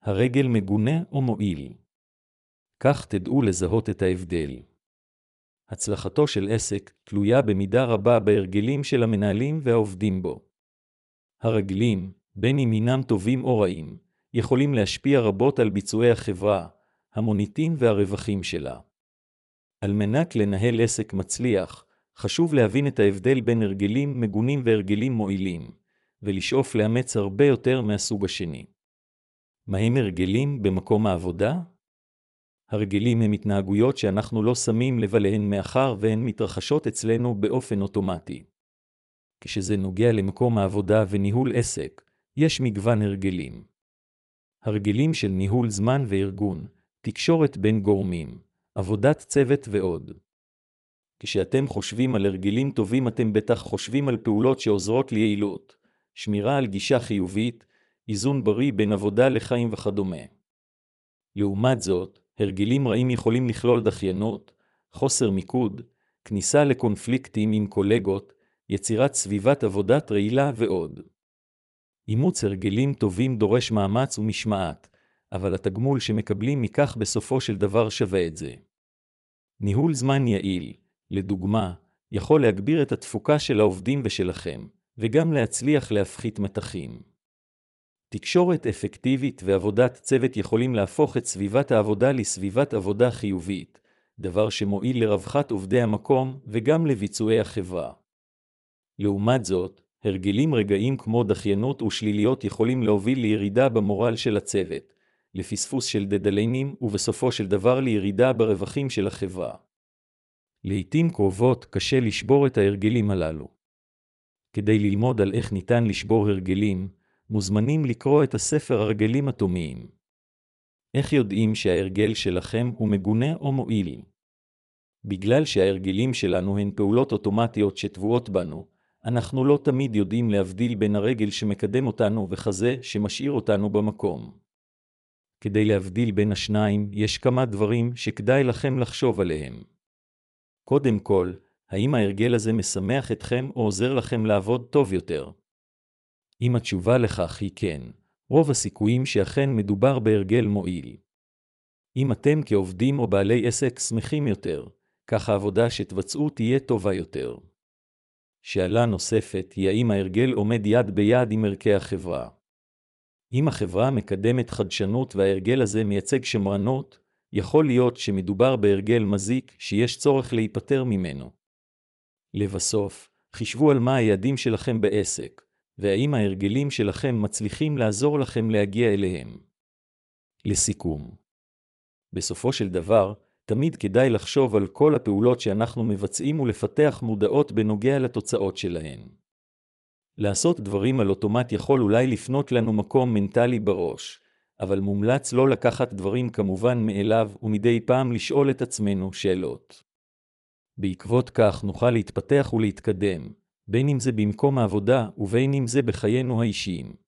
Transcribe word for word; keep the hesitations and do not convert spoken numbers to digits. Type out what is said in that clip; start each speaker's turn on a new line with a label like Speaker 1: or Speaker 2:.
Speaker 1: הרגל מגונה או מועיל. כך תדעו לזהות את ההבדל. הצלחתו של עסק תלויה במידה רבה בהרגלים של המנהלים והעובדים בו. הרגלים, בין אם אינם טובים או רעים, יכולים להשפיע רבות על ביצועי החברה, המוניטין והרווחים שלה. על מנת לנהל עסק מצליח, חשוב להבין את ההבדל בין הרגלים מגונים והרגלים מועילים, ולשאוף לאמץ הרבה יותר מהסוג השני. מהם הרגלים במקום העבודה? הרגלים הם התנהגויות שאנחנו לא שמים לב אליהן מאחר והן מתרחשות אצלנו באופן אוטומטי. כשזה נוגע למקום העבודה וניהול עסק, יש מגוון הרגלים. הרגלים של ניהול זמן וארגון, תקשורת בין גורמים, עבודת צוות ועוד. כשאתם חושבים על הרגלים טובים אתם בטח חושבים על פעולות שעוזרות ליעילות, שמירה על גישה חיובית, איזון בריא בין עבודה לחיים וכדומה. לעומת זאת, הרגלים רעים יכולים לכלול דחיינות, חוסר מיקוד, כניסה לקונפליקטים עם קולגות, יצירת סביבת עבודת רעילה ועוד. אימוץ הרגלים טובים דורש מאמץ ומשמעת, אבל התגמול שמקבלים מכך בסופו של דבר שווה את זה. ניהול זמן יעיל, לדוגמה, יכול להגביר את התפוקה של העובדים ושלכם, וגם להצליח להפחית מתחים. תקשורת אפקטיבית ועבודת צוות יכולים להפוך את סביבת העבודה לסביבת עבודה חיובית, דבר שמועיל לרווחת עובדי המקום וגם לביצועי החברה. לעומת זאת, הרגלים רגעים כמו דחיינות ושליליות יכולים להוביל לירידה במורל של הצוות, לפספוס של דדליינים ובסופו של דבר לירידה ברווחים של החברה. לעתים קרובות קשה לשבור את ההרגלים הללו. כדי ללמוד על איך ניתן לשבור הרגלים, מוזמנים לקרוא את הספר הרגלים אטומיים. איך יודעים שההרגל שלכם הוא מגונה או מועיל? בגלל שההרגלים שלנו הן פעולות אוטומטיות שטבועות בנו, אנחנו לא תמיד יודעים להבדיל בין הרגל שמקדם אותנו וכזה שמשאיר אותנו במקום. כדי להבדיל בין השניים, יש כמה דברים שכדאי לכם לחשוב עליהם. קודם כל, האם ההרגל הזה משמח אתכם או עוזר לכם לעבוד טוב יותר? אם התשובה לכך היא כן, רוב הסיכויים שאכן מדובר בהרגל מועיל. אם אתם כעובדים או בעלי עסק שמחים יותר, כך העבודה שתבצעו תהיה טובה יותר. שאלה נוספת היא האם ההרגל עומד יד ביד עם ערכי החברה. אם החברה מקדמת חדשנות וההרגל הזה מייצג שמרנות, יכול להיות שמדובר בהרגל מזיק שיש צורך להיפטר ממנו. לבסוף, חישבו על מה היעדים שלכם בעסק, והאם ההרגלים שלכם מצליחים לעזור לכם להגיע אליהם. לסיכום, בסופו של דבר, תמיד כדאי לחשוב על כל הפעולות שאנחנו מבצעים ולפתח מודעות בנוגע לתוצאות שלהן. לעשות דברים על אוטומט יכול אולי לפנות לנו מקום מנטלי בראש, אבל מומלץ לא לקחת דברים כמובן מאליו ומדי פעם לשאול את עצמנו שאלות. בעקבות כך נוכל להתפתח ולהתקדם, בין אם זה במקום העבודה ובין אם זה בחיינו האישיים.